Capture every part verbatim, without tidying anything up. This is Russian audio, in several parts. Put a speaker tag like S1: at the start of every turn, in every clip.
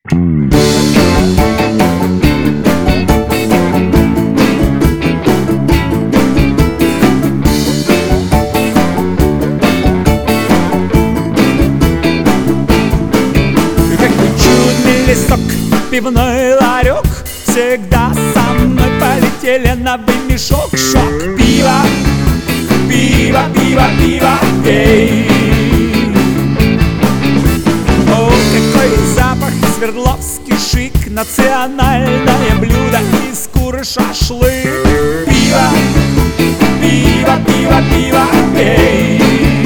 S1: Лесок, пивной ларек, всегда со мной полетели на вымешок. Шок, пиво, пиво, пиво, пиво, пей. О, какой запах, Свердловский шик, национальное блюдо из куры шашлык. Пиво, пиво, пиво, пиво, пей.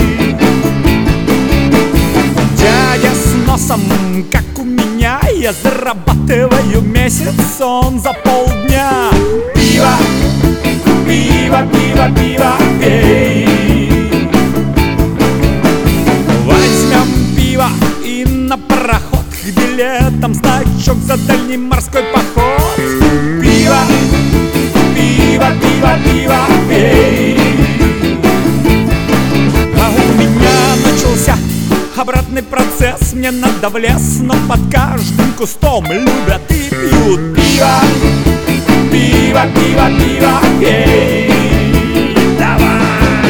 S1: Дядя с носом, как у меня, я зарабатываю месяц, он за полдня. Пиво, пиво, пиво, пиво, пей. Возьмем пиво и на пароход, где летом значок за дальний морской поход. Пиво, пиво, пиво, пиво, пей. А у меня начался обратный процесс, мне надо в лес, но под каждым кустом любят и пьют. Пиво, пиво, пиво, пиво, пей. Давай!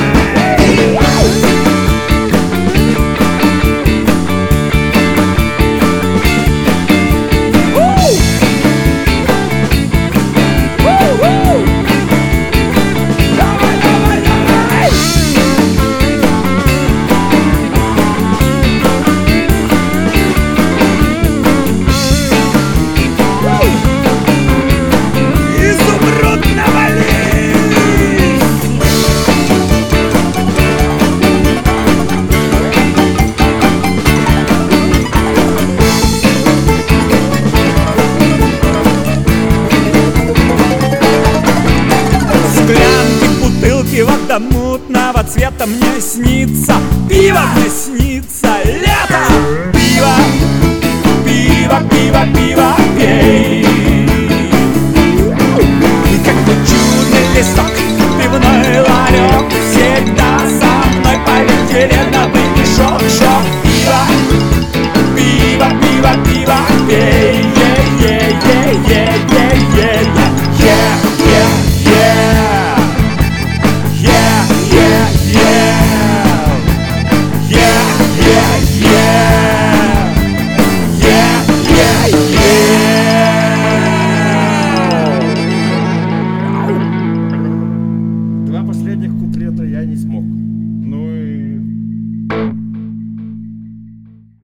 S1: Вода мутного цвета мне снится, пиво мне снится, лето. Пиво, пиво, пиво, пиво, пей. И какой чудный лесок, пивной ларек, всегда со мной полетели на вымешок. Шок, пиво, пиво, пиво, пиво, пей. Е-е-е-е-е.